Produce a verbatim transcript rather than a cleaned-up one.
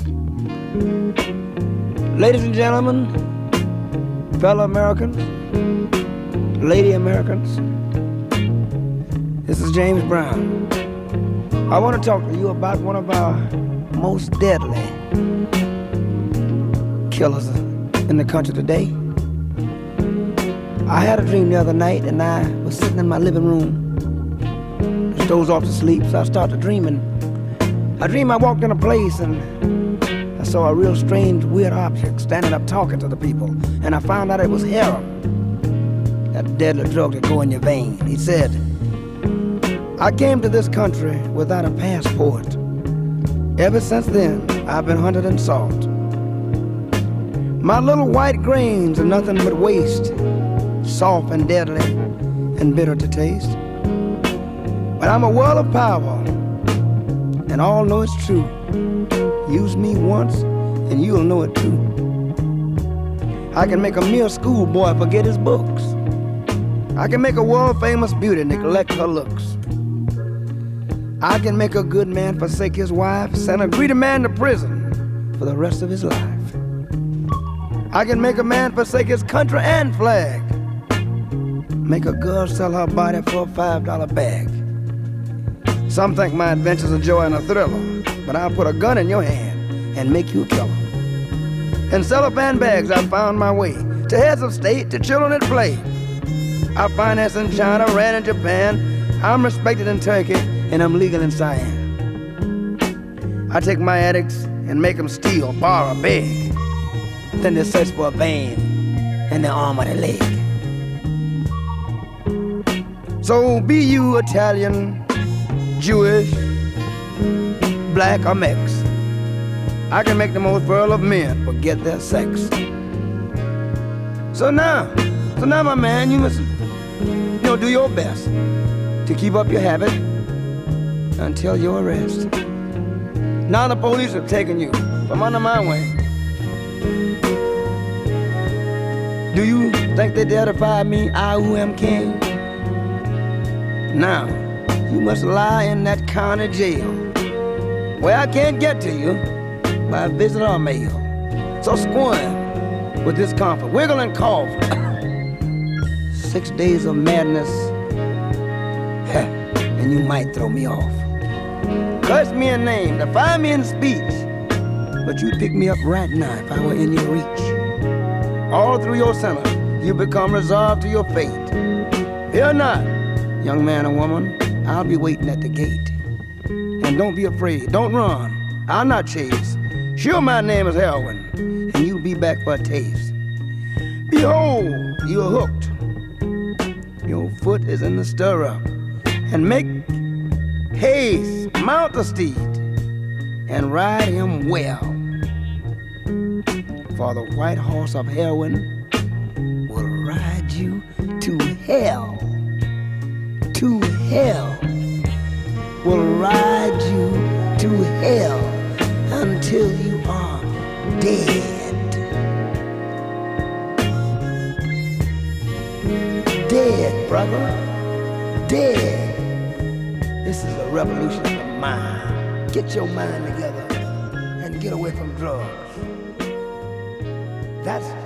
Ladies and gentlemen, fellow Americans, lady Americans, this is James Brown. I want to talk to you about one of our most deadly killers in the country today. I had a dream the other night, and I was sitting in my living room, just dozed off to sleep, so I started dreaming. I dreamed I walked in a place, and I saw a real strange, weird object standing up talking to the people, and I found out it was heroin, that deadly drug that go in your vein. He said, I came to this country without a passport. Ever since then, I've been hunted and sought. My little white grains are nothing but waste, soft and deadly and bitter to taste. But I'm a world of power, and all know it's true. Use me once, and you'll know it too. I can make a mere schoolboy forget his books. I can make a world-famous beauty neglect her looks. I can make a good man forsake his wife, send a greedy man to prison for the rest of his life. I can make a man forsake his country and flag, make a girl sell her body for a five dollar bag. Some think my adventure's a joy and a thriller, but I'll put a gun in your hand and make you a killer. In cellophane bags I found my way to heads of state, to children at play. I finance in China, ran in Japan, I'm respected in Turkey, and I'm legal in Siam. I take my addicts and make them steal, borrow, beg. Then they search for a vein in the arm or the leg. So be you Italian, Jewish, black or mix, I can make the most virile of men forget their sex. So now, so now my man, you must, you know, do your best to keep up your habit until your arrest. Now the police have taken you from under my wing. Do you think they dare defy me, I who am king? Now, you must lie in that county jail, where I can't get to you by visit or mail. So squirm with discomfort, wiggle and cough. Six days of madness, and you might throw me off. Curse me in name, defy me in speech, but you'd pick me up right now if I were in your reach. All through your sentence, you become resolved to your fate. Fear not, young man or woman, I'll be waiting at the gate. And don't be afraid, don't run, I'll not chase. Sure, my name is heroin, and you'll be back for a taste. Behold, you're hooked. Your foot is in the stirrup, and make haste, mount the steed, and ride him well. For the white horse of heroin will ride you to hell. To hell. Will ride you to hell until you are dead. Dead, brother. Dead. This is a revolution of the mind. Get your mind together and get away from drugs. That's